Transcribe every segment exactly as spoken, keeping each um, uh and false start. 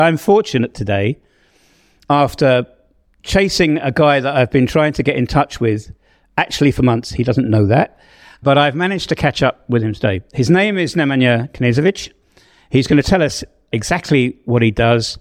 I'm fortunate today, after chasing a guy that I've been trying to get in touch with, actually for months. He doesn't know that, but I've managed to catch up with him today. His name is Nemanja Knežević. He's going to tell us exactly what he does.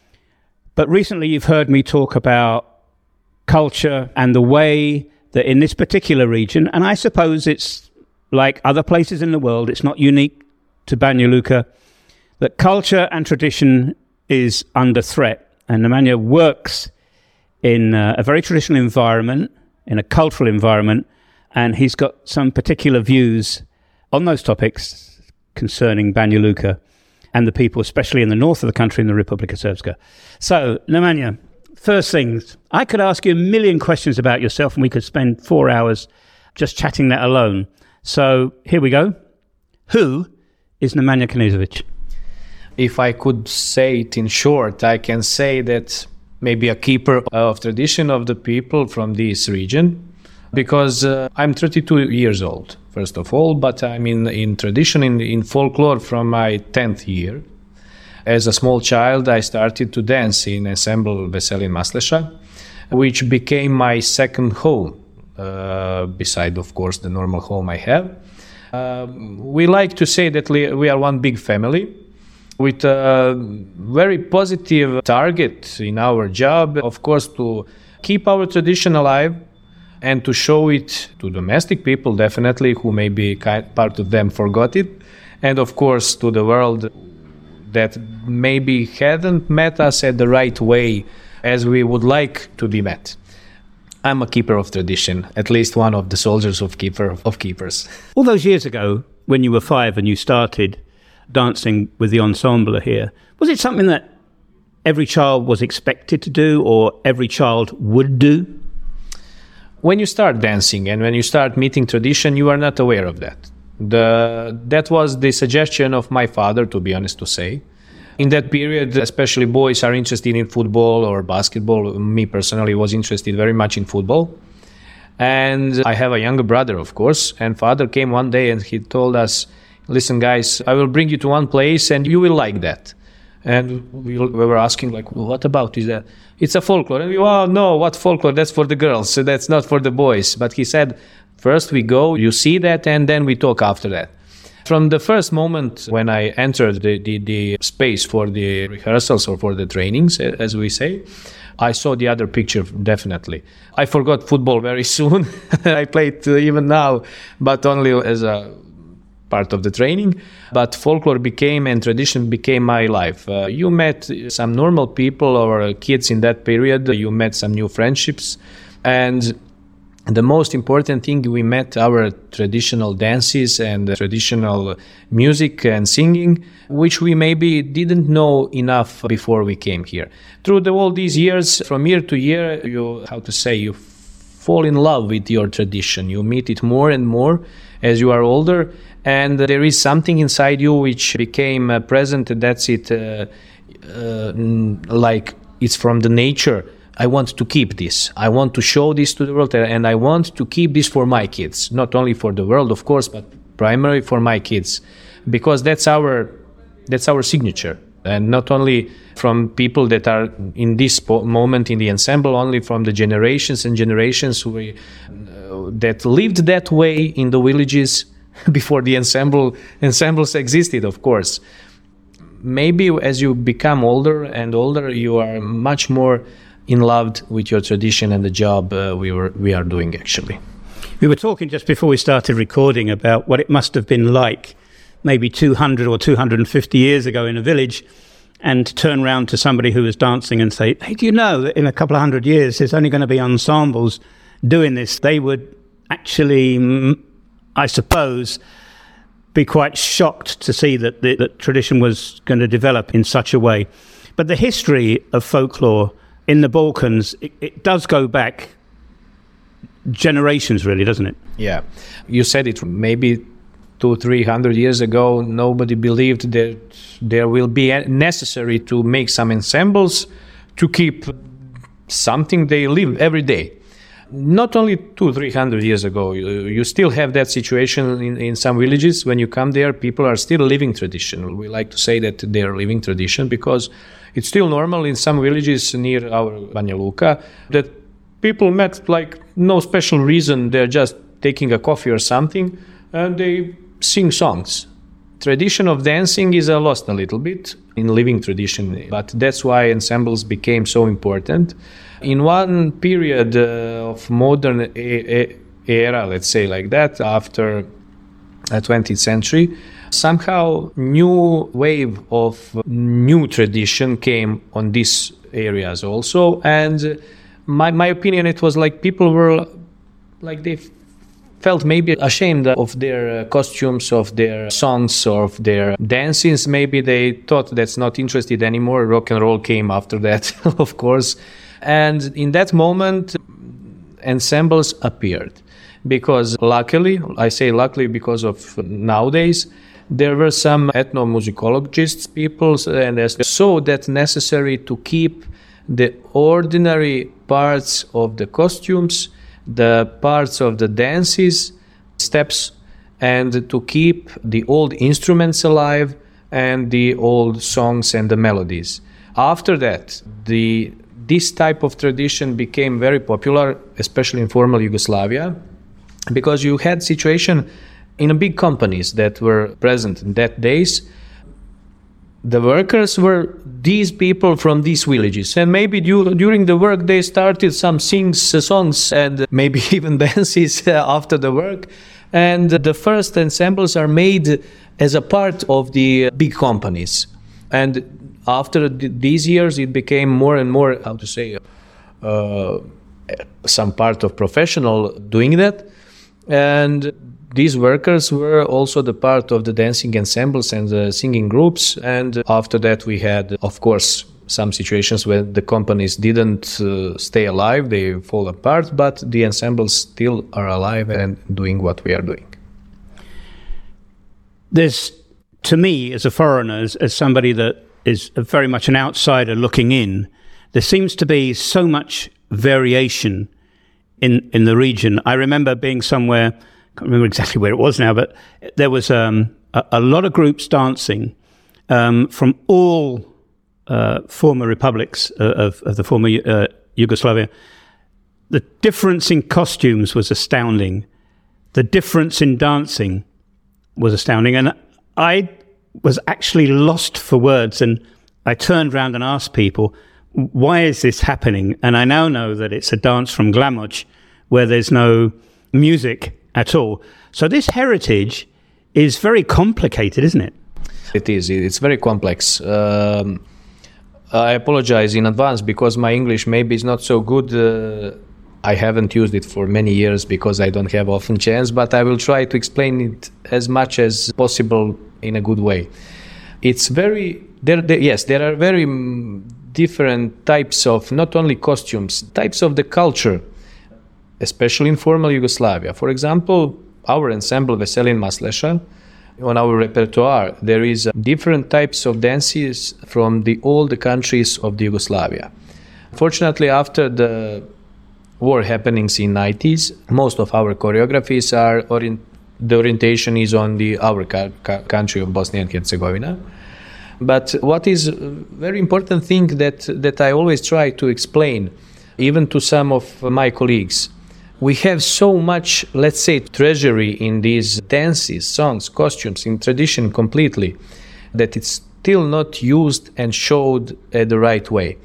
But recently you've heard me talk about culture and the way that in this particular region, and I suppose it's like other places in the world, it's not unique to Banja Luka, that culture and tradition is under threat. And Nemanja works in uh, a very traditional environment, in a cultural environment, and he's got some particular views on those topics concerning Banja Luka and the people, especially in the north of the country, in the Republika Srpska. So, Nemanja, first things, I could ask you a million questions about yourself and we could spend four hours just chatting that alone. So, here we go. Who is Nemanja Knežević? If I could say it in short, I can say that maybe a keeper of tradition of the people from this region, because uh, I'm thirty-two years old, first of all, but I'm in, in tradition, in, in folklore from my tenth year. As a small child, I started to dance in ensemble Veselin Masleša, which became my second home, uh, beside, of course, the normal home I have. Uh, we like to say that we are one big family, with a very positive target in our job, of course, to keep our tradition alive and to show it to domestic people, definitely, who maybe part of them forgot it, and of course to the world that maybe hadn't met us at the right way as we would like to be met. I'm a keeper of tradition, at least one of the soldiers of keeper of keepers. All those years ago, when you were five and you started dancing with the ensemble here, was it something that every child was expected to do or every child would do? When you start dancing and when you start meeting tradition, you are not aware of that. The, that was the suggestion of my father, to be honest to say. In that period, especially boys are interested in football or basketball. Me personally was interested very much in football. And I have a younger brother, of course, and father came one day and he told us, listen, guys, I will bring you to one place and you will like that. And we were asking, like, well, what about is that? It's a folklore. And we, oh, no, what folklore? That's for the girls, so that's not for the boys. But he said, first we go, you see that, and then we talk after that. From the first moment when I entered the, the, the space for the rehearsals or for the trainings, as we say, I saw the other picture, definitely. I forgot football very soon. I played even now, but only as a part of the training, but folklore became and tradition became my life. Uh, you met some normal people or kids in that period, you met some new friendships, and the most important thing, we met our traditional dances and traditional music and singing, which we maybe didn't know enough before we came here. Through the, all these years, from year to year, you, how to say, you fall in love with your tradition. You meet it more and more as you are older, and there is something inside you which became uh, present, and that's it, uh, uh, like it's from the nature. I want to keep this. I want to show this to the world, and I want to keep this for my kids. Not only for the world, of course, but primarily for my kids, because that's our that's our signature. And not only from people that are in this po- moment in the ensemble, only from the generations and generations who, uh, that lived that way in the villages before the ensemble ensembles existed, of course. Maybe as you become older and older, you are much more in love with your tradition and the job uh, we were we are doing, actually. We were talking just before we started recording about what it must have been like maybe two hundred or two hundred fifty years ago in a village, and turn around to somebody who was dancing and say, hey, do you know that in a couple of hundred years there's only going to be ensembles doing this? They would actually, I suppose, be quite shocked to see that the that tradition was going to develop in such a way. But the history of folklore in the Balkans, it, it does go back generations, really, doesn't it? Yeah. You said it, maybe two, three hundred years ago, nobody believed that there will be necessary to make some ensembles to keep something they live every day. not only two, three hundred years ago, you, you still have that situation in, in some villages. When you come there, people are still living tradition. We like to say that they are living tradition because it's still normal in some villages near our Banja Luka that people met like no special reason. They're just taking a coffee or something and they sing songs. Tradition of dancing is uh, lost a little bit in living tradition, but that's why ensembles became so important. In one period uh, of modern e- e- era, let's say like that, after the twentieth century, somehow new wave of new tradition came on these areas also. And my, my opinion, it was like people were like they felt maybe ashamed of their costumes, of their songs, of their dances. Maybe they thought that's not interested anymore. Rock and roll came after that, of course. And in that moment, ensembles appeared. Because luckily, I say luckily because of nowadays, there were some ethnomusicologists, people, and they saw that necessary to keep the ordinary parts of the costumes, the parts of the dances, steps, and to keep the old instruments alive and the old songs and the melodies. After that, the this type of tradition became very popular, especially in former Yugoslavia, because you had situation in big companies that were present in that days. The workers were these people from these villages, and maybe du- during the work they started some sings, uh, songs, and maybe even dances uh, after the work. And the first ensembles are made as a part of the big companies. And after th- these years, it became more and more, how to say, uh, some part of professional doing that. And these workers were also the part of the dancing ensembles and the singing groups. And after that, we had, of course, some situations where the companies didn't uh, stay alive, they fall apart, but the ensembles still are alive and doing what we are doing. There's, to me, as a foreigner, as, as somebody that is very much an outsider looking in, there seems to be so much variation in, in the region. I remember being somewhere, I can't remember exactly where it was now, but there was um, a, a lot of groups dancing um, from all uh, former republics of, of the former uh, Yugoslavia. The difference in costumes was astounding. The difference in dancing was astounding. And I was actually lost for words, and I turned around and asked people, why is this happening? And I now know that it's a dance from Glamoch where there's no music at all. So this heritage is very complicated, isn't it? It is. It's very complex. Um, I apologize in advance because my English maybe is not so good. Uh, I haven't used it for many years because I don't have often chance, but I will try to explain it as much as possible in a good way. It's very, there, there, yes, there are very different types of, not only costumes, types of the culture, especially in former Yugoslavia. For example, our ensemble Veselin Masleša, on our repertoire, there is different types of dances from the old countries of the Yugoslavia. Fortunately, after the war happenings in nineties, most of our choreographies are, orient, the orientation is on the our ca- ca- country of Bosnia and Herzegovina. But what is a very important thing that, that I always try to explain, even to some of my colleagues, we have so much, let's say, treasury in these dances, songs, costumes, in tradition completely, that it's still not used and showed uh, the right way.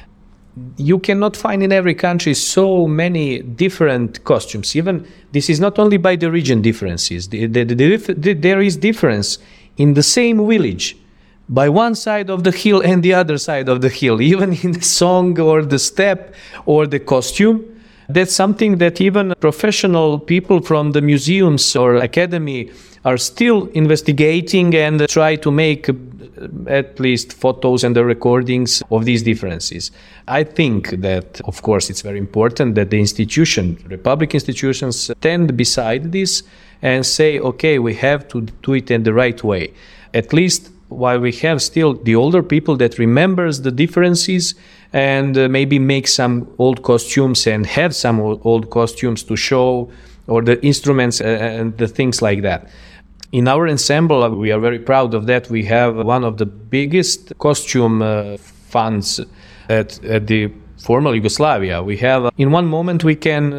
You cannot find in every country so many different costumes. Even this is not only by the region differences. The, the, the, the, there is difference in the same village, by one side of the hill and the other side of the hill, even in the song or the step or the costume. That's something that even professional people from the museums or academy are still investigating and try to make at least photos and the recordings of these differences. I think that, of course, it's very important that the institution, Republic institutions, stand beside this and say, okay, we have to do it in the right way. At least while we have still the older people that remembers the differences and uh, maybe make some old costumes and have some old, old costumes to show, or the instruments uh, and the things like that. In our ensemble, we are very proud of that. We have one of the biggest costume uh, funds at, at the former Yugoslavia. We have, in one moment, we can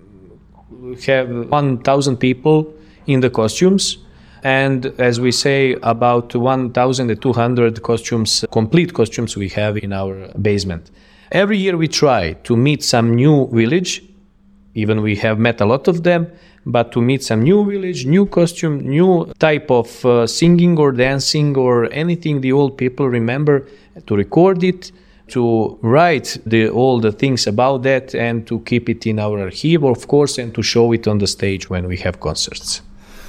have one thousand people in the costumes. And as we say, about one thousand two hundred costumes, complete costumes we have in our basement. Every year we try to meet some new village, even we have met a lot of them, but to meet some new village, new costume, new type of uh, singing or dancing or anything the old people remember, to record it, to write the, all the things about that, and to keep it in our archive, of course, and to show it on the stage when we have concerts.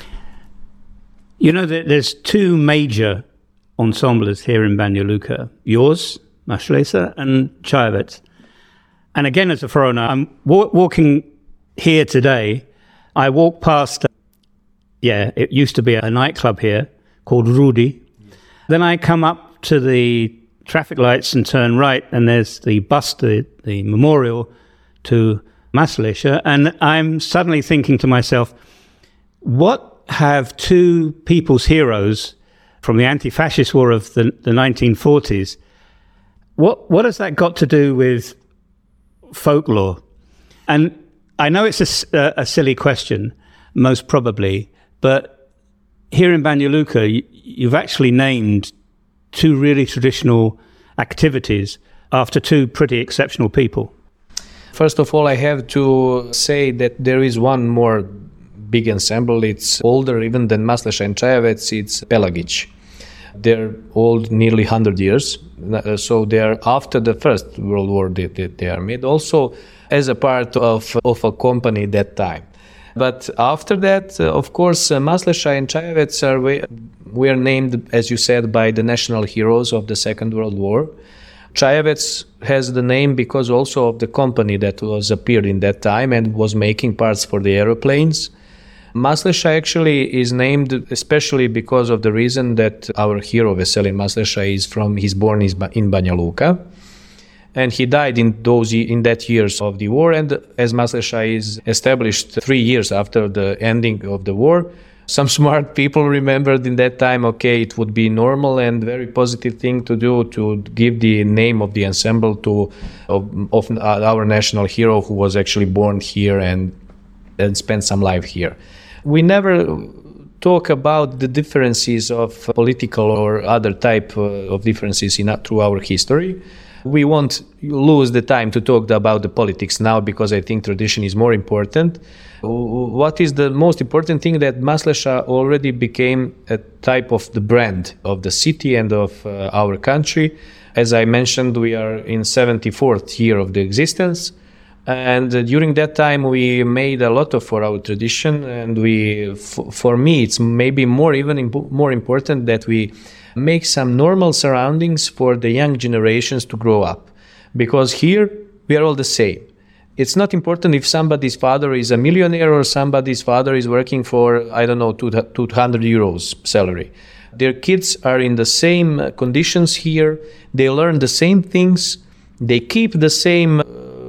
You know, there's two major ensembles here in Banja Luka, yours, Maslesa, and Čajevac. And again, as a foreigner, I'm wa- walking here today. I walk past, uh, yeah, it used to be a nightclub here called Rudi. Then I come up to the traffic lights and turn right, and there's the bus, the, the memorial to Maslesa. And I'm suddenly thinking to myself, what have two people's heroes from the anti-fascist war of the, the nineteen forties, what what has that got to do with folklore? And I know it's a, a silly question, most probably, but here in Banja Luka, you, you've actually named two really traditional activities after two pretty exceptional people. First of all, I have to say that there is one more big ensemble. It's older even than Maslesa and Čajevac. It's Pelagić. They're old nearly one hundred years. So they are after the First World War they, they, they are made, also as a part of, of a company that time. But after that, uh, of course, uh, Maslesa and Čajevac are, we, were named, as you said, by the national heroes of the Second World War. Čajevac has the name because also of the company that was appeared in that time and was making parts for the aeroplanes. Maslesa actually is named especially because of the reason that our hero Veselin Maslesa is from, he's born in Banja Luka, and he died in those in that years of the war. And as Maslesa is established three years after the ending of the war, some smart people remembered in that time, okay, it would be normal and very positive thing to do to give the name of the ensemble to of, of our national hero who was actually born here and and spent some life here. We never talk about the differences of political or other type of differences in through our history. We won't lose the time to talk about the politics now because I think tradition is more important. What is the most important thing that Maslesa already became a type of the brand of the city and of uh, our country. As I mentioned, we are in seventy-fourth year of the existence. And uh, during that time, we made a lot of for our tradition, and we, f- for me, it's maybe more even imp- more important that we make some normal surroundings for the young generations to grow up, because here we are all the same. It's not important if somebody's father is a millionaire or somebody's father is working for, I don't know, two hundred euros salary. Their kids are in the same conditions here. They learn the same things. They keep the same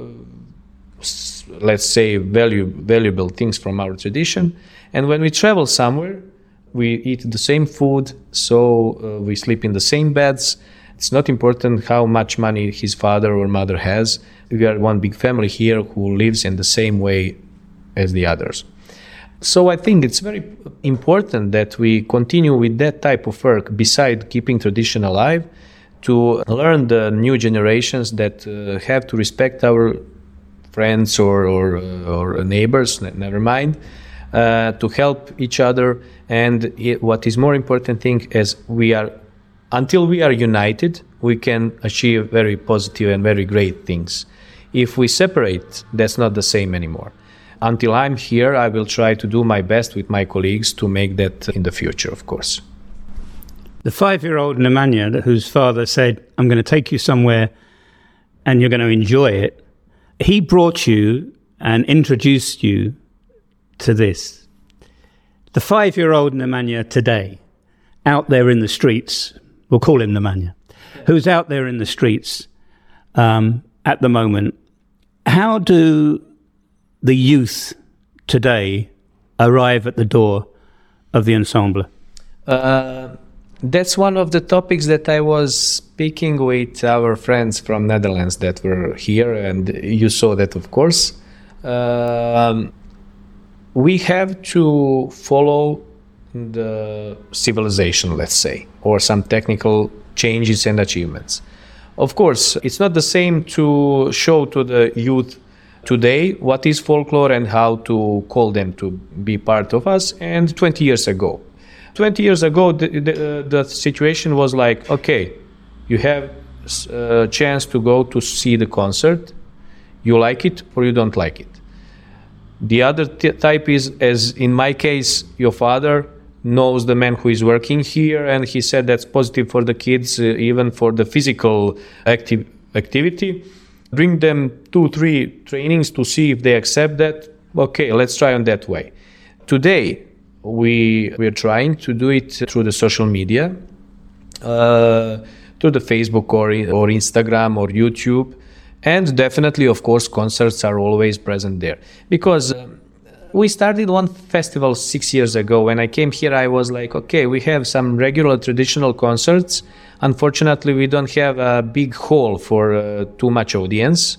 let's say, value, valuable things from our tradition. And when we travel somewhere, we eat the same food, so uh, we sleep in the same beds. It's not important how much money his father or mother has. We are one big family here who lives in the same way as the others. So I think it's very important that we continue with that type of work beside keeping tradition alive, to learn the new generations that uh, have to respect our friends or or, or neighbors, never mind, uh, to help each other. And it, what is more important thing is we are, until we are united, we can achieve very positive and very great things. If we separate, that's not the same anymore. Until I'm here, I will try to do my best with my colleagues to make that in the future, of course. The five-year-old Nemanja, whose father said, I'm going to take you somewhere and you're going to enjoy it, he brought you and introduced you to this. The five-year-old Nemanja today, out there in the streets, we'll call him Nemanja, who's out there in the streets, um, at the moment. How do the youth today arrive at the door of the ensemble? Uh, that's one of the topics that I was speaking with our friends from Netherlands that were here, and you saw that, of course. Um, we have to follow the civilization, let's say, or some technical changes and achievements. Of course, it's not the same to show to the youth today what is folklore and how to call them to be part of us, and twenty years ago. twenty years ago, the, the, the situation was like, okay, you have a chance to go to see the concert, you like it or you don't like it. The other t- type is, as in my case, your father knows the man who is working here, and he said that's positive for the kids, uh, even for the physical acti- activity. Bring them two, three trainings to see if they accept that. Okay, let's try on that way. Today, we we are trying to do it through the social media, uh, through the Facebook or or Instagram or YouTube, and definitely, of course, concerts are always present there. Because um, we started one festival six years ago. When I came here, I was like, okay, we have some regular traditional concerts. Unfortunately, we don't have a big hall for uh, too much audience,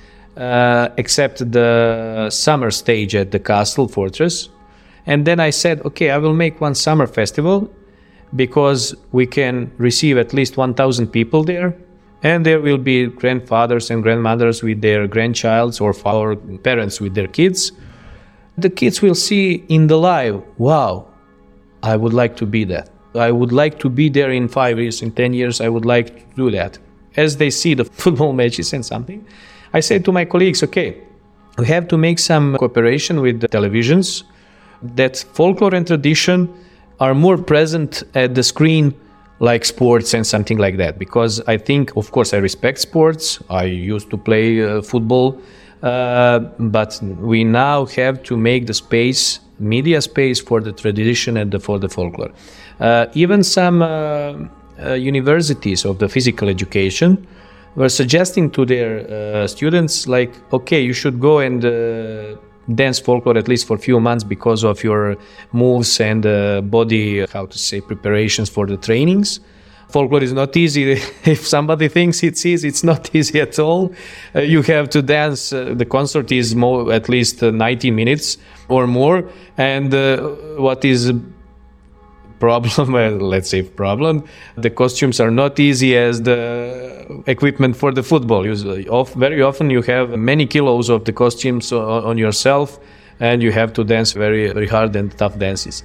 uh, except the summer stage at the Castle Fortress. And then I said, okay, I will make one summer festival because we can receive at least one thousand people there. And there will be grandfathers and grandmothers with their grandchilds, or, or parents with their kids. The kids will see in the live, wow, I would like to be that. I would like to be there in five years, in ten years, I would like to do that. As they see the football matches and something, I said to my colleagues, okay, we have to make some cooperation with the televisions, that folklore and tradition are more present at the screen, like sports and something like that. Because I think, of course, I respect sports. I used to play uh, football, uh, but we now have to make the space, media space, for the tradition and the, for the folklore. Uh, even some uh, uh, universities of the physical education were suggesting to their uh, students, like, okay, you should go and uh, dance folklore at least for a few months because of your moves and uh, body, how to say, preparations for the trainings. Folklore is not easy. If somebody thinks it's easy, it's not easy at all. Uh, you have to dance. Uh, the concert is more, at least uh, ninety minutes or more. And uh, what is problem, well, let's say problem, the costumes are not easy as the equipment for the football. Usually, off, very often you have many kilos of the costumes on, on yourself, and you have to dance very, very hard and tough dances.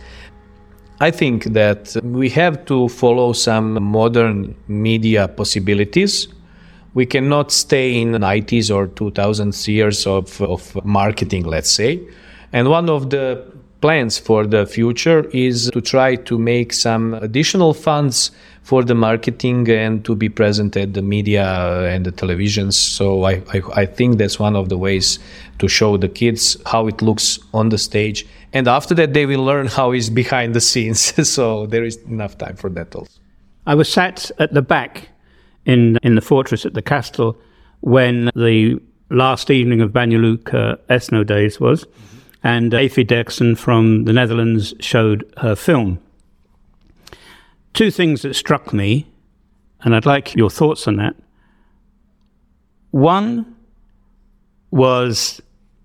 I think that we have to follow some modern media possibilities. We cannot stay in the nineties or two thousands years of, of marketing, let's say. And one of the plans for the future is to try to make some additional funds for the marketing and to be present at the media and the televisions. So I, I, I think that's one of the ways to show the kids how it looks on the stage. And after that, they will learn how it's behind the scenes. So there is enough time for that also. I was sat at the back in in the fortress at the castle when the last evening of Banja Luka Ethno Days was. Mm-hmm. And Afi Derksen from the Netherlands showed her film. Two things that struck me, and I'd like your thoughts on that. One was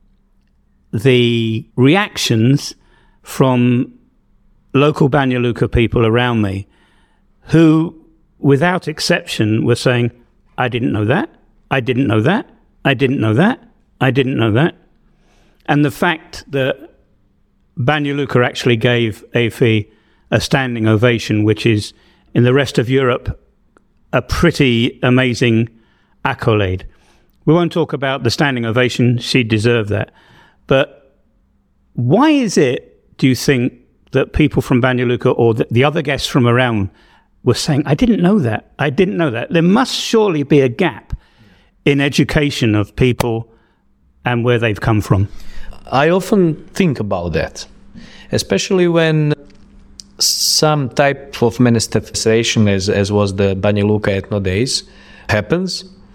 the reactions from local Banja Luka people around me who, without exception, were saying, I didn't know that, I didn't know that, I didn't know that, I didn't know that. And the fact that Banja Luka actually gave Afi a standing ovation, which is, in the rest of Europe, a pretty amazing accolade. We won't talk about the standing ovation, she deserved that. But why is it, do you think, that people from Banja Luka or the, the other guests from around were saying, I didn't know that, I didn't know that? There must surely be a gap in education of people and where they've come from. I often think about that, especially when some type of manifestation, as, as was the Banja Luka Ethno Days, happens,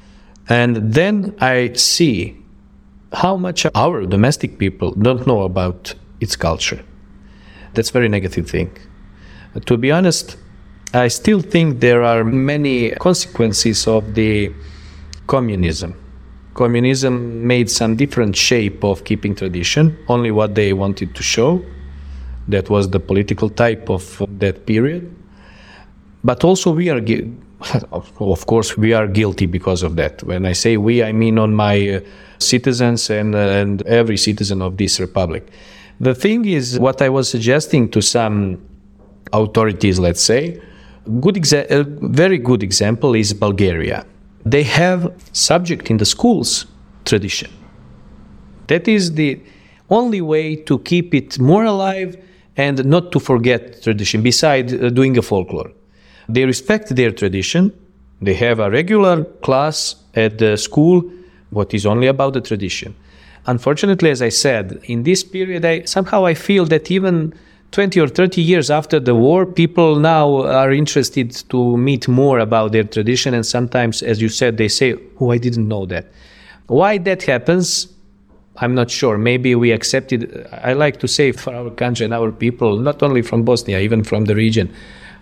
And then I see how much our domestic people don't know about its culture. That's a very negative thing. To be honest, I still think there are many consequences of the communism. Communism made some different shape of keeping tradition, only what they wanted to show. That was the political type of that period. But also we are, of course, we are guilty because of that. When I say we, I mean on my uh, citizens and, uh, and every citizen of this republic. The thing is, what I was suggesting to some authorities, let's say, good exa- a very good example is Bulgaria. They have subject in the schools tradition. That is the only way to keep it more alive and not to forget tradition, besides uh, doing a folklore. They respect their tradition. They have a regular class at the school, what is only about the tradition. Unfortunately, as I said, in this period, I, somehow I feel that even twenty or thirty years after the war, people now are interested to meet more about their tradition. And sometimes, as you said, they say, oh, I didn't know that. Why that happens, I'm not sure. Maybe we accepted, I like to say for our country and our people, not only from Bosnia, even from the region,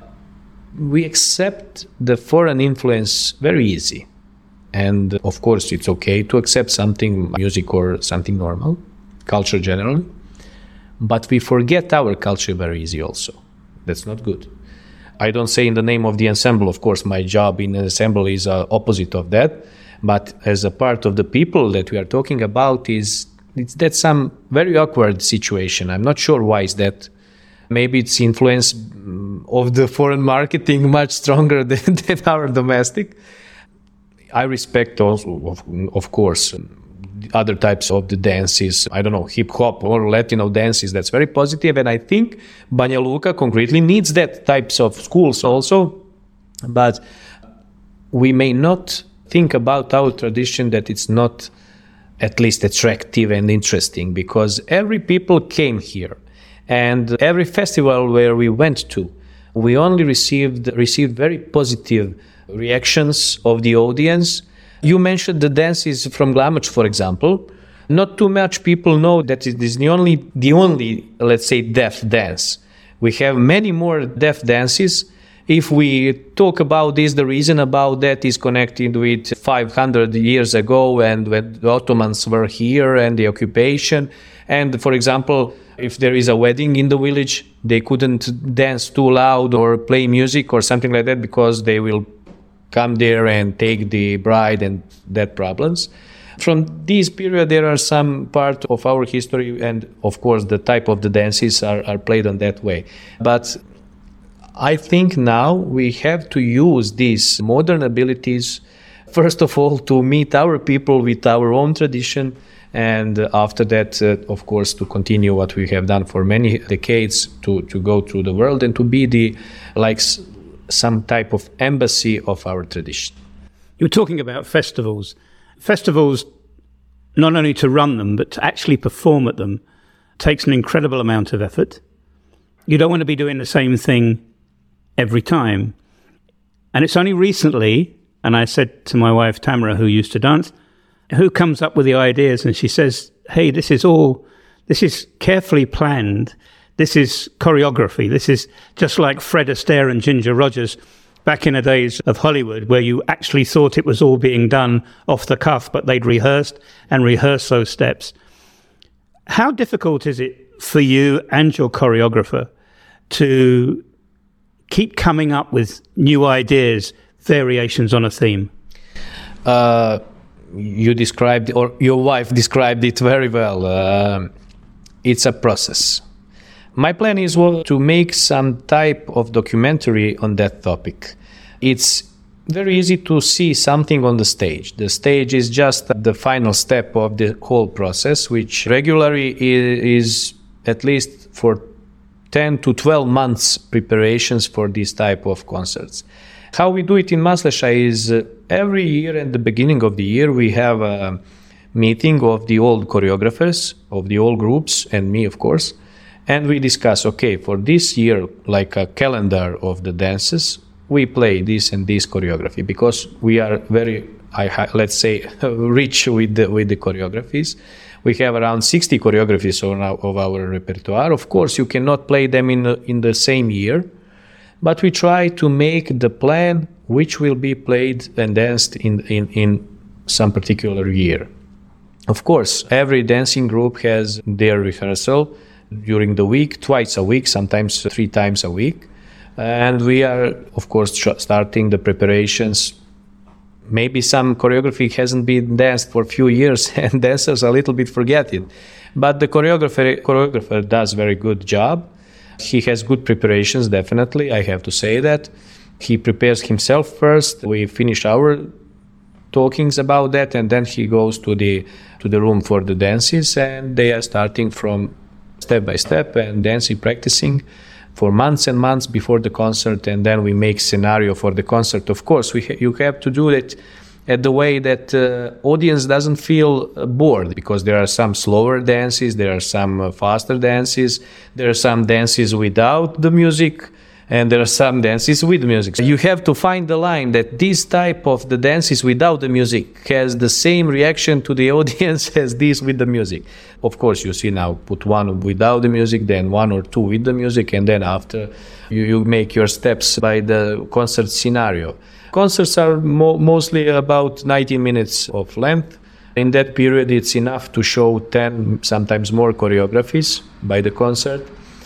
we accept the foreign influence very easy. And of course, it's okay to accept something, music or something normal, culture generally. But we forget our culture very easy also. That's not good. I don't say in the name of the ensemble, of course, my job in an ensemble is uh, opposite of that. But as a part of the people that we are talking about, is it's, that's some very awkward situation. I'm not sure why is that. Maybe it's influence of the foreign marketing much stronger than, than our domestic. I respect also, of, of course, other types of the dances, I don't know, hip-hop or Latino dances, that's very positive. And I think Banja Luka concretely needs that types of schools also. But we may not think about our tradition that it's not at least attractive and interesting, because every people came here. And every festival where we went to, we only received received very positive reactions of the audience. You mentioned the dances from Glamoch, for example. Not too much people know that it is the only, the only, let's say, deaf dance. We have many more deaf dances. If we talk about this, the reason about that is connected with five hundred years ago and when the Ottomans were here and the occupation. And for example, if there is a wedding in the village, they couldn't dance too loud or play music or something like that because they will come there and take the bride and that problems. From this period, there are some part of our history and, of course, the type of the dances are, are played on that way. But I think now we have to use these modern abilities, first of all, to meet our people with our own tradition, and after that, uh, of course, to continue what we have done for many decades, to, to go through the world and to be the like s- some type of embassy of our tradition. You were talking about festivals. Festivals, not only to run them, but to actually perform at them, takes an incredible amount of effort. You don't want to be doing the same thing every time. And it's only recently, and I said to my wife, Tamara, who used to dance, who comes up with the ideas, and she says, hey, this is all, this is carefully planned. This is choreography. This is just like Fred Astaire and Ginger Rogers back in the days of Hollywood, where you actually thought it was all being done off the cuff, but they'd rehearsed and rehearsed those steps. How difficult is it for you and your choreographer to keep coming up with new ideas, variations on a theme? Uh, you described, or your wife described it very well. Uh, it's a process. My plan is well, to make some type of documentary on that topic. It's very easy to see something on the stage. The stage is just the final step of the whole process, which regularly is at least for ten to twelve months preparations for this type of concerts. How we do it in Masleša is uh, every year at the beginning of the year we have a meeting of the old choreographers, of the old groups, and me, of course, and we discuss, okay, for this year, like a calendar of the dances, we play this and this choreography, because we are very I let's say rich with the, with the choreographies. We have around sixty choreographies on our, of our repertoire. Of course, you cannot play them in the, in the same year, but we try to make the plan which will be played and danced in, in, in some particular year. Of course, every dancing group has their rehearsal during the week, twice a week, sometimes three times a week. And we are, of course, tr- starting the preparations. Maybe some choreography hasn't been danced for a few years and dancers a little bit forget it. But the choreographer, choreographer does very good job. He has good preparations, definitely, I have to say that. He prepares himself first. We finish our talkings about that, and then he goes to the to the room for the dances, and they are starting from step by step and dancing, practicing for months and months before the concert, and then we make scenario for the concert. Of course, we ha- you have to do it at the way that uh, audience doesn't feel uh, bored, because there are some slower dances, there are some uh, faster dances, there are some dances without the music, and there are some dances with music. So you have to find the line that this type of the dances without the music has the same reaction to the audience as this with the music. Of course, you see now, put one without the music, then one or two with the music, and then after you, you make your steps by the concert scenario. Concerts are mo- mostly about ninety minutes of length. In that period, it's enough to show ten, sometimes more choreographies by the concert.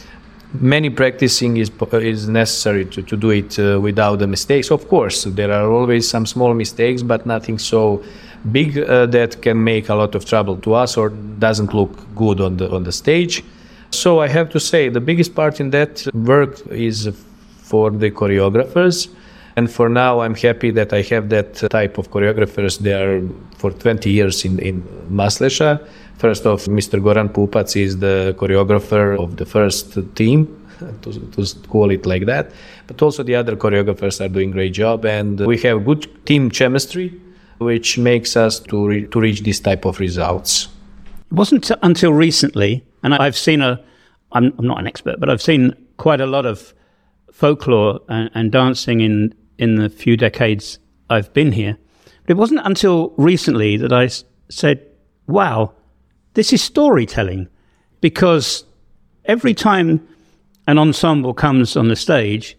Many practicing is is necessary to, to do it uh, without the mistakes. Of course, there are always some small mistakes, but nothing so big uh, that can make a lot of trouble to us or doesn't look good on the on the stage. So I have to say the biggest part in that work is for the choreographers. And for now, I'm happy that I have that type of choreographers there for twenty years in, in Masleša. First off, Mister Goran Pupac is the choreographer of the first team, to, to call it like that. But also the other choreographers are doing a great job, and we have good team chemistry, which makes us to, re- to reach this type of results. It wasn't until recently, and I've seen a, I'm, I'm not an expert, but I've seen quite a lot of folklore and, and dancing in in the few decades I've been here. But it wasn't until recently that I s- said, wow, this is storytelling, because every time an ensemble comes on the stage,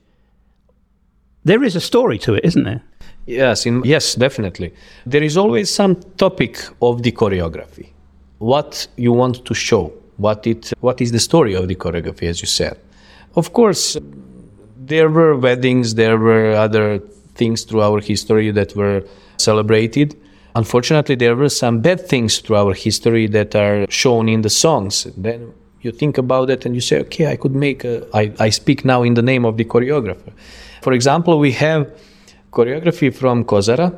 there is a story to it, isn't there? Yes, in, yes, definitely. There is always some topic of the choreography. What you want to show, what it, what is the story of the choreography, as you said. Of course, there were weddings, there were other things through our history that were celebrated. Unfortunately, there were some bad things through our history that are shown in the songs. Then you think about it and you say, okay, I could make a, I, I speak now in the name of the choreographer. For example, we have choreography from Kozara,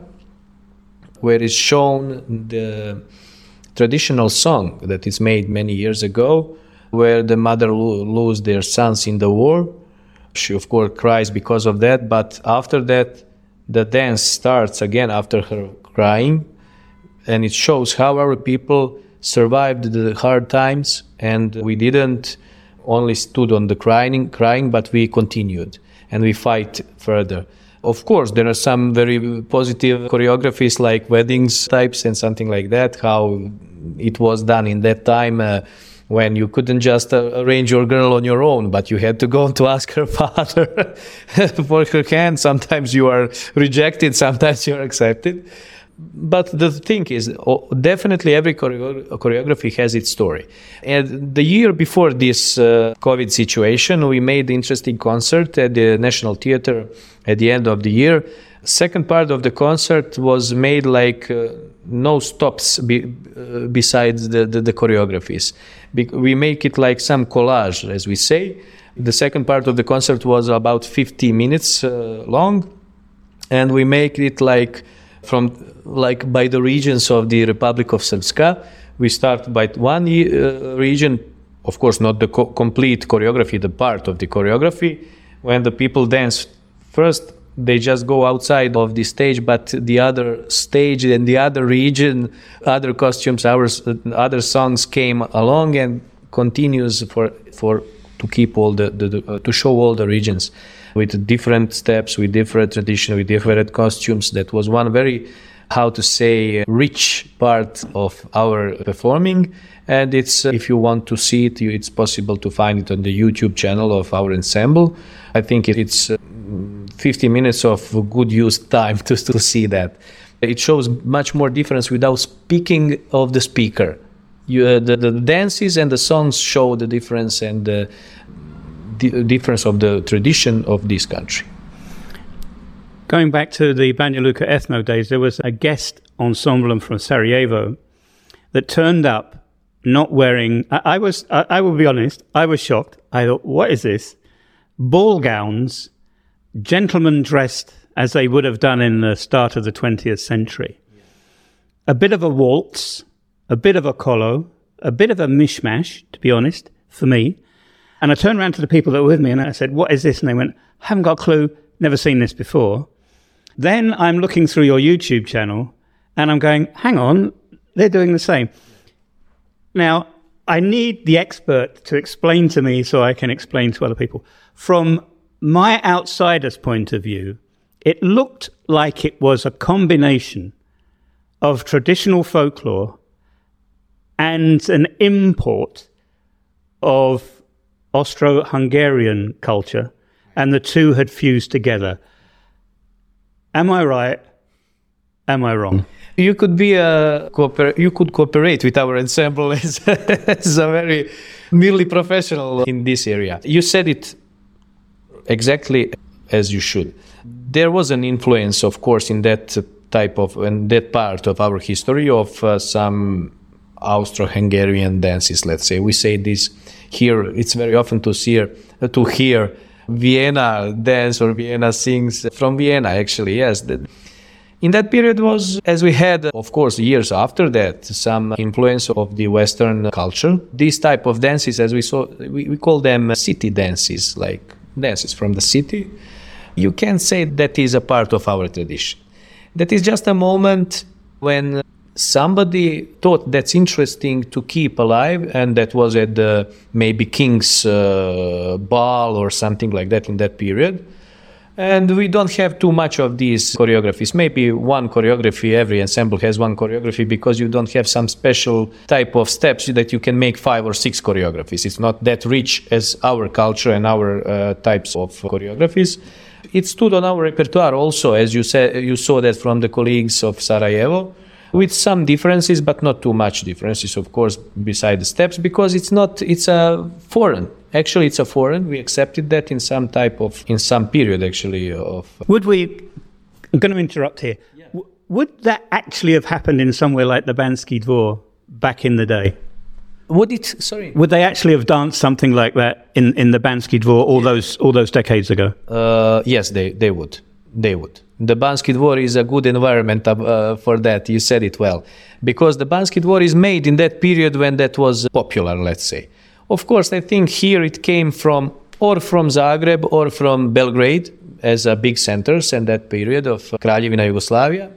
where is shown the traditional song that is made many years ago, where the mother lo- lose their sons in the war. She, of course, cries because of that, but after that, the dance starts again after her crying, and it shows how our people survived the hard times, and we didn't only stood on the crying, crying, but we continued, and we fight further. Of course, there are some very positive choreographies like weddings types and something like that, how it was done in that time, uh, when you couldn't just uh, arrange your girl on your own, but you had to go to ask her father for her hand. Sometimes you are rejected, sometimes you are accepted. But the thing is, oh, definitely every choreo- choreography has its story. And the year before this uh, COVID situation, we made an interesting concert at the National Theatre at the end of the year. Second part of the concert was made like uh, no stops be, uh, besides the, the, the choreographies. Be- we make it like some collage, as we say. The second part of the concert was about fifty minutes uh, long, and we make it like from like by the regions of the Republic of Srpska. We start by one uh, region, of course not the co- complete choreography, the part of the choreography. When the people dance first, they just go outside of the stage, but the other stage and the other region, other costumes, our other songs came along and continues for for to keep all the, the, the uh, to show all the regions with different steps, with different tradition, with different costumes. That was one very how to say, rich part of our performing. And it's, if you want to see it, it's possible to find it on the YouTube channel of our ensemble. I think it's fifty minutes of good used time to, to see that. It shows much more difference without speaking of the speaker. You, uh, the, the dances and the songs show the difference and the, the difference of the tradition of this country. Going back to the Banja Luka ethno days, there was a guest ensemble from Sarajevo that turned up not wearing, I, I was, I, I will be honest, I was shocked. I thought, what is this? Ball gowns, gentlemen dressed as they would have done in the start of the twentieth century. A bit of a waltz, a bit of a colo, a bit of a mishmash, to be honest, for me. And I turned around to the people that were with me and I said, what is this? And they went, haven't got a clue, never seen this before. Then I'm looking through your YouTube channel and I'm going, hang on, they're doing the same. Now, I need the expert to explain to me so I can explain to other people. From my outsider's point of view, it looked like it was a combination of traditional folklore and an import of Austro-Hungarian culture, and the two had fused together. Am I right? Am I wrong? You could be a cooper- you could cooperate with our ensemble as, as a very nearly professional in this area. You said it exactly as you should. There was an influence, of course, in that type of in that part of our history of uh, some Austro-Hungarian dances. Let's say we say this here. It's very often to see uh, to hear Vienna dance or Vienna sings from Vienna. Actually, yes. The, In that period was, as we had, of course, years after that, some influence of the Western culture. These type of dances, as we saw, we, we call them city dances, like dances from the city. You can say that is a part of our tradition. That is just a moment when somebody thought that's interesting to keep alive, and that was at the maybe King's uh, Ball or something like that in that period. And we don't have too much of these choreographies. Maybe one choreography, every ensemble has one choreography because you don't have some special type of steps that you can make five or six choreographies. It's not that rich as our culture and our uh, types of choreographies. It stood on our repertoire also, as you said, you saw that from the colleagues of Sarajevo, with some differences, but not too much differences, of course, beside the steps, because it's not, it's a foreign. Actually, it's a foreign. We accepted that in some type of, in some period, actually. Of Would we, I'm going to interrupt here. Yeah. W- would that actually have happened in somewhere like the Banski Dvor back in the day? Would it, sorry? Would they actually have danced something like that in, in the Banski Dvor all those all those decades ago? Uh, yes, they, they would. They would. The Banski Dvor is a good environment uh, for that. You said it well. Because the Banski Dvor is made in that period when that was popular, let's say. Of course, I think here it came from or from Zagreb or from Belgrade as a big centers in that period of Kraljevina Yugoslavia.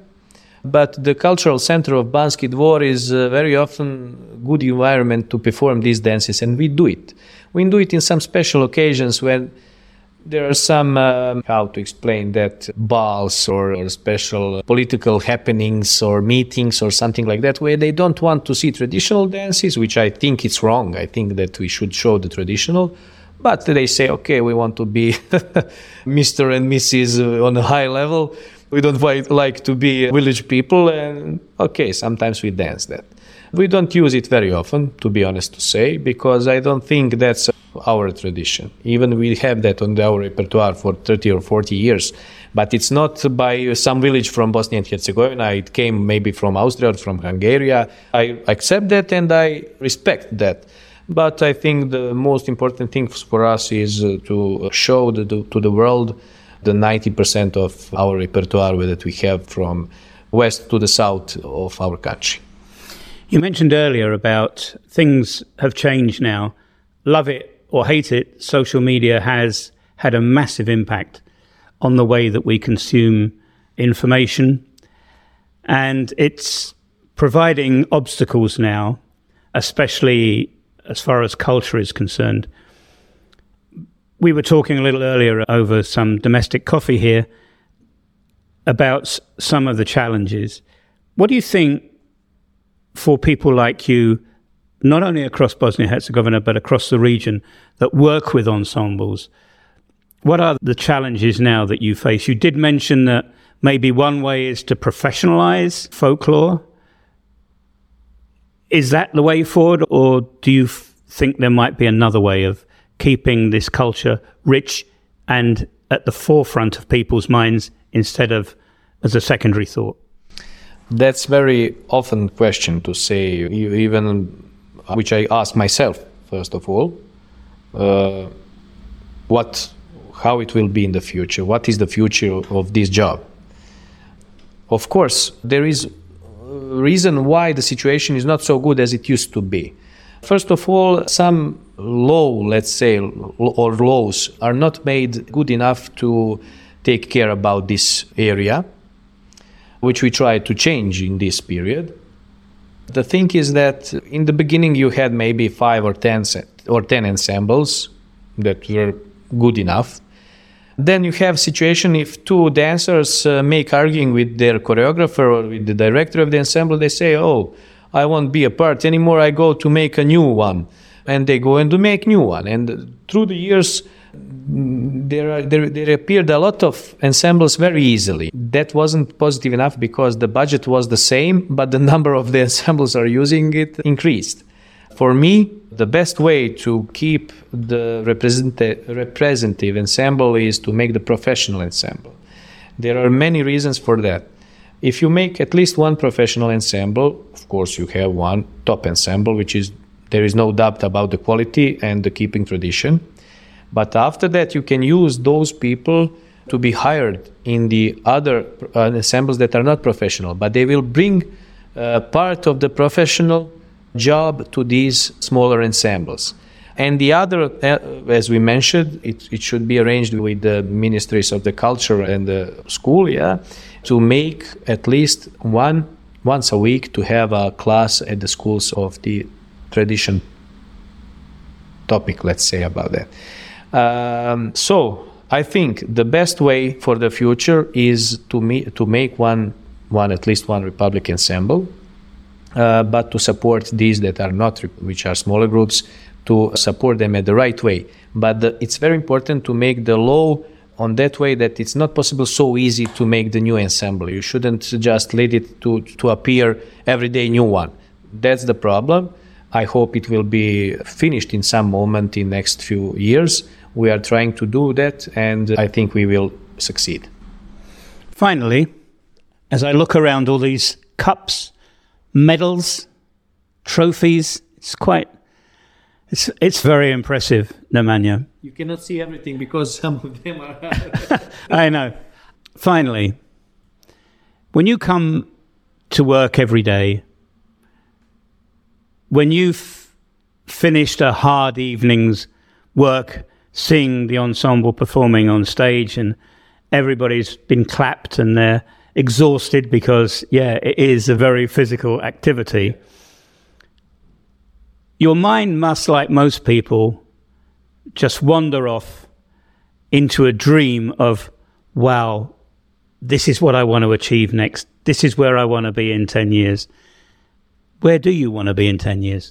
But the cultural center of Banski Dvor is uh, very often good environment to perform these dances, and we do it. We do it in some special occasions when there are some, uh, how to explain that, balls or, or special political happenings or meetings or something like that, where they don't want to see traditional dances, which I think it's wrong. I think that we should show the traditional. But they say, okay, we want to be Mister and Missus on a high level. We don't like to be village people. And okay, sometimes we dance that. We don't use it very often, to be honest to say, because I don't think that's our tradition. Even we have that on our repertoire for thirty or forty years, but it's not by some village from Bosnia and Herzegovina. It came maybe from Austria or from Hungary. I accept that and I respect that. But I think the most important thing for us is to show the, to the world the ninety percent of our repertoire that we have from west to the south of our country. You mentioned earlier about things have changed now. Love it or hate it, social media has had a massive impact on the way that we consume information. And it's providing obstacles now, especially as far as culture is concerned. We were talking a little earlier over some domestic coffee here about some of the challenges. What do you think for people like you, not only across Bosnia-Herzegovina, but across the region that work with ensembles, what are the challenges now that you face? You did mention that maybe one way is to professionalize folklore. Is that the way forward, or do you f- think there might be another way of keeping this culture rich and at the forefront of people's minds instead of as a secondary thought? That's very often question to say, even which I ask myself first of all, uh, what, how it will be in the future? What is the future of this job? Of course, there is a reason why the situation is not so good as it used to be. First of all, some law, let's say, or laws are not made good enough to take care about this area, which we try to change in this period. The thing is that in the beginning you had maybe five or ten or ten ensembles that were good enough. Then you have situation if two dancers uh, make arguing with their choreographer or with the director of the ensemble, they say, oh, I won't be a part anymore, I go to make a new one. And they go and to make new one. And through the years, there, are, there, there appeared a lot of ensembles very easily. That wasn't positive enough because the budget was the same, but the number of the ensembles are using it increased. For me, the best way to keep the represent- representative ensemble is to make the professional ensemble. There are many reasons for that. If you make at least one professional ensemble, of course you have one top ensemble, which is, there is no doubt about the quality and the keeping tradition. But after that, you can use those people to be hired in the other uh, ensembles that are not professional, but they will bring uh, part of the professional job to these smaller ensembles. And the other, uh, as we mentioned, it, it should be arranged with the ministries of the culture and the school, yeah, to make at least one once a week to have a class at the schools of the tradition topic, let's say about that. Um, so I think the best way for the future is to me to make one one at least one Republic ensemble, uh, but to support these that are not, which are smaller groups, to support them at the right way. But the, it's very important to make the law on that way that it's not possible so easy to make the new ensemble. You shouldn't just let it to to appear every day new one. That's the problem. I hope it will be finished in some moment in next few years. We are trying to do that, and I think we will succeed. Finally, as I look around all these cups, medals, trophies, it's quite, it's it's very impressive, Nemanja. You cannot see everything because some of them are... I know. Finally, when you come to work every day, when you've finished a hard evening's work, seeing the ensemble performing on stage and everybody's been clapped and they're exhausted because, yeah, it is a very physical activity, your mind must, like most people, just wander off into a dream of, wow, this is what I want to achieve next. This is where I want to be in ten years. Where do you want to be in ten years?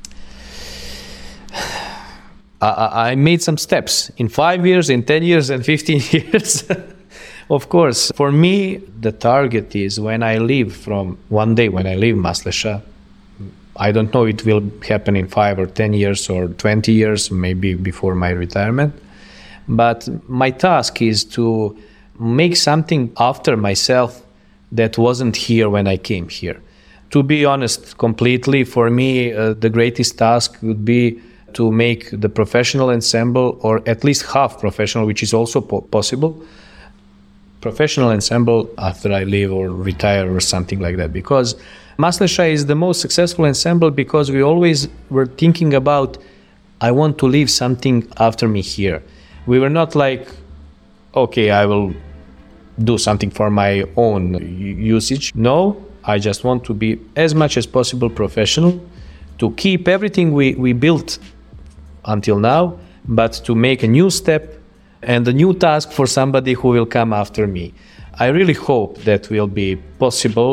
I made some steps in five years, in ten years, and fifteen years. Of course, for me, the target is when I leave from one day, when I leave Masleša, I don't know it will happen in five or ten years or twenty years, maybe before my retirement. But my task is to make something after myself that wasn't here when I came here. To be honest, completely, for me, uh, the greatest task would be to make the professional ensemble, or at least half professional, which is also po- possible, professional ensemble after I leave or retire or something like that. Because Masleša is the most successful ensemble because we always were thinking about, I want to leave something after me here. We were not like, okay, I will do something for my own usage. No, I just want to be as much as possible professional, to keep everything we, we built until now, but to make a new step and a new task for somebody who will come after me. I really hope that will be possible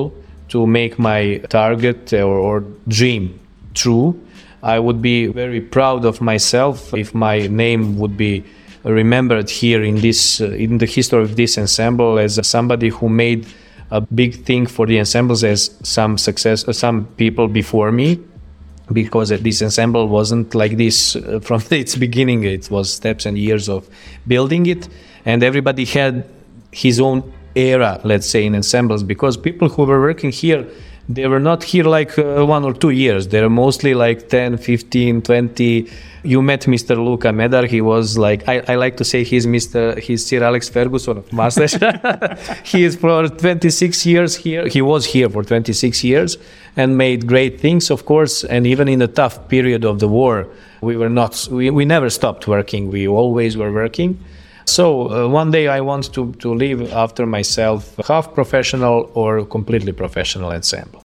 to make my target or, or dream true, I would be very proud of myself if my name would be remembered here in this uh, in the history of this ensemble as somebody who made a big thing for the ensembles, as some success uh, some people before me, because this ensemble wasn't like this uh, from its beginning. It was steps and years of building it, and everybody had his own era, let's say, in ensembles, because people who were working here, they were not here like uh, one or two years. They're mostly like ten, fifteen, twenty. You met Mister Luka Medar. He was like, I, I like to say he's Mister He's Sir Alex Ferguson of Maastricht. He is for twenty-six years here. He was here for twenty-six years and made great things, of course. And even in the tough period of the war, we were not, we, we never stopped working. We always were working. So uh, one day I want to, to live after myself, half professional or completely professional ensemble.